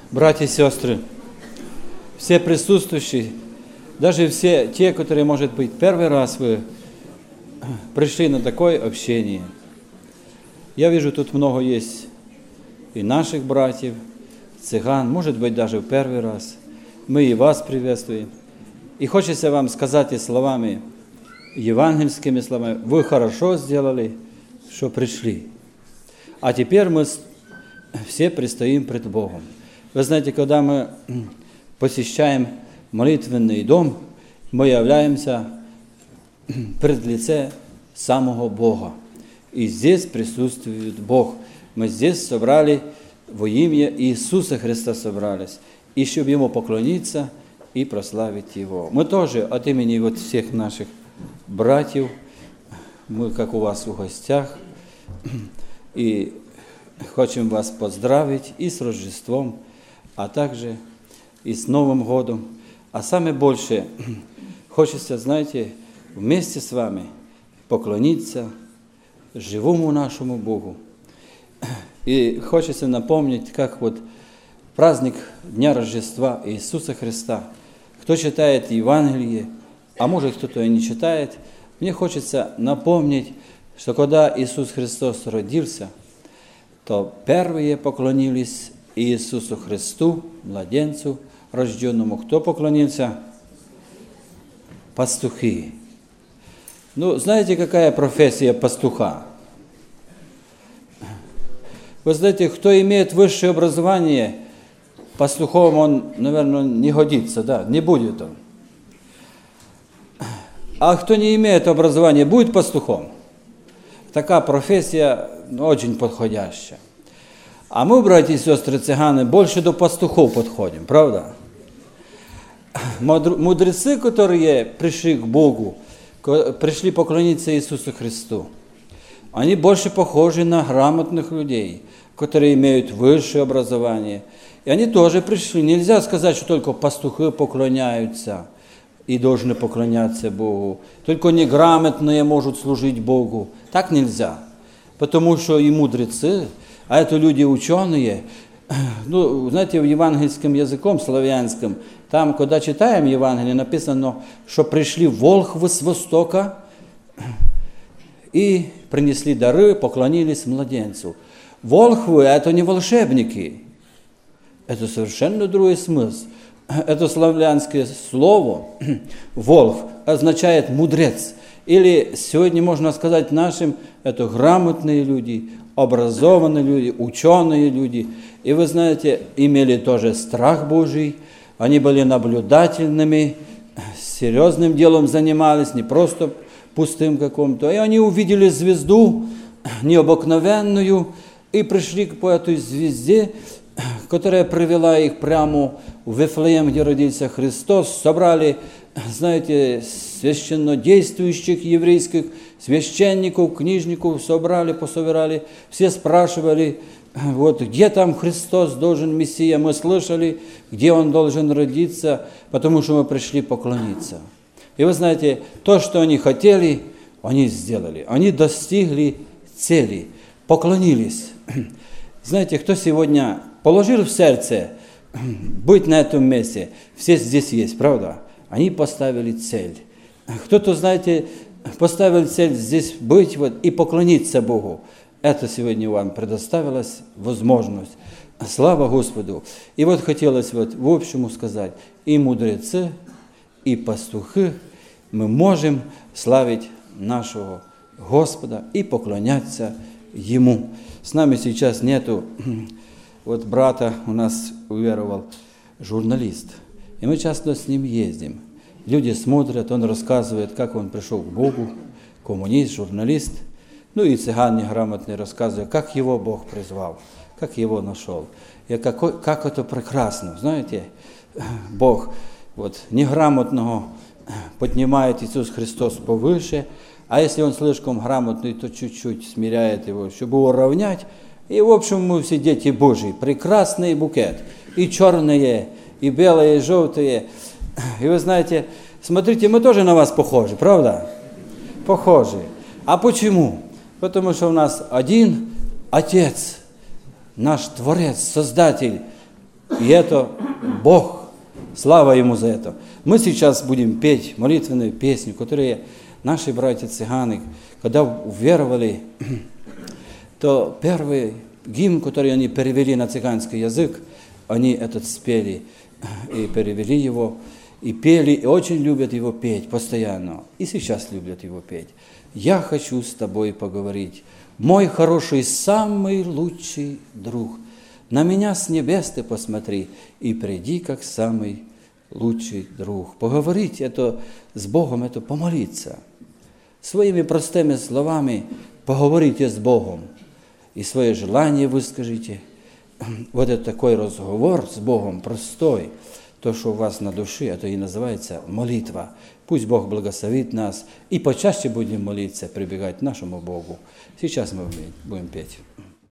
Братья и сестры, все присутствующие, даже все те, которые, может быть, первый раз вы пришли на такое общение. Я вижу, тут много есть и наших братьев, цыган, может быть, даже в первый раз. Мы и вас приветствуем. И хочется вам сказать и словами, евангельскими словами, вы хорошо сделали, что пришли. А теперь мы все предстоим пред Богом. Вы знаете, когда мы посещаем молитвенный дом, мы являемся пред лице самого Бога. И здесь присутствует Бог. Мы здесь собрали во имя Иисуса Христа собрались, и чтобы Ему поклониться и прославить Его. Мы тоже от имени вот всех наших братьев, мы как у вас в гостях, и хотим вас поздравить и с Рождеством, а также и с Новым годом. А самое большее, хочется, знаете, вместе с вами поклониться живому нашему Богу. И хочется напомнить, как вот праздник Дня Рождества Иисуса Христа. Кто читает Евангелие, а может кто-то и не читает, мне хочется напомнить, что когда Иисус Христос родился, то первые поклонились Иисусу Христу, младенцу рожденному. Кто поклонился? Пастухи. Ну, знаете, какая профессия пастуха? Вы знаете, кто имеет высшее образование, пастухом он, наверное, не годится, да, не будет он. А кто не имеет образования, будет пастухом. Такая профессия очень подходящая. А мы, братья и сестры цыганы, больше до пастухов подходим, правда? Мудрецы, которые пришли к Богу, пришли поклониться Иисусу Христу, они больше похожи на грамотных людей, которые имеют высшее образование. И они тоже пришли. Нельзя сказать, что только пастухи поклоняются и должны поклоняться Богу. Только неграмотные могут служить Богу. Так нельзя. Потому что и мудрецы, а это люди ученые, ну, знаете, в евангельском языком, славянском, там, когда читаем Евангелие, написано, что пришли волхвы с востока и принесли дары, поклонились младенцу. Волхвы – это не волшебники, это совершенно другой смысл. Это славянское слово «волхв» означает «мудрец». Или сегодня можно сказать нашим, это грамотные люди, образованные люди, ученые люди. И вы знаете, имели тоже страх Божий, они были наблюдательными, серьезным делом занимались, не просто пустым каком-то. И они увидели звезду необыкновенную и пришли по этой звезде, которая привела их прямо в Вифлеем, где родился Христос, собрали, знаете, священнодействующих еврейских священников, книжников, пособирали, все спрашивали, вот где там Христос должен, Мессия, мы слышали, где Он должен родиться, потому что мы пришли поклониться. И вы знаете, то, что они хотели, они сделали, они достигли цели, поклонились. Знаете, кто сегодня положил в сердце быть на этом месте, все здесь есть, правда? Они поставили цель. Кто-то, знаете, поставил цель здесь быть вот, и поклониться Богу. Это сегодня вам предоставилась возможность. Слава Господу! И вот хотелось вот в общем сказать, и мудрецы, и пастухи, мы можем славить нашего Господа и поклоняться Ему. С нами сейчас нету, вот брата у нас уверовал журналист, и мы часто с ним ездим. Люди смотрят, он рассказывает, как он пришел к Богу, коммунист, журналист, ну и цыган неграмотный рассказывает, как его Бог призвал, как его нашел. И как это прекрасно, знаете, Бог вот неграмотного поднимает Иисус Христос повыше, а если он слишком грамотный, то чуть-чуть смиряет его, чтобы уравнять. И, в общем, мы все дети Божьи, прекрасный букет, и черные, и белые, и желтые. И вы знаете, смотрите, мы тоже на вас похожи, правда? Похожи. А почему? Потому что у нас один Отец, наш Творец, Создатель, И это Бог. Слава Ему за это. Мы сейчас будем петь молитвенную песню, которые наши братья-цыганы, когда уверовали, то первый гимн, который они перевели на цыганский язык, они этот спели и перевели его, и пели, и очень любят его петь постоянно. И сейчас любят его петь. «Я хочу с тобой поговорить, мой хороший, самый лучший друг. На меня с небес ты посмотри и приди, как самый лучший друг». Поговорить это с Богом, это помолиться. Своими простыми словами поговорите с Богом. И свое желание выскажите. Вот это такой разговор с Богом простой. То, что у вас на душе, это и называется молитва. Пусть Бог благословит нас. И почаще будем молиться, прибегать к нашему Богу. Сейчас мы будем петь.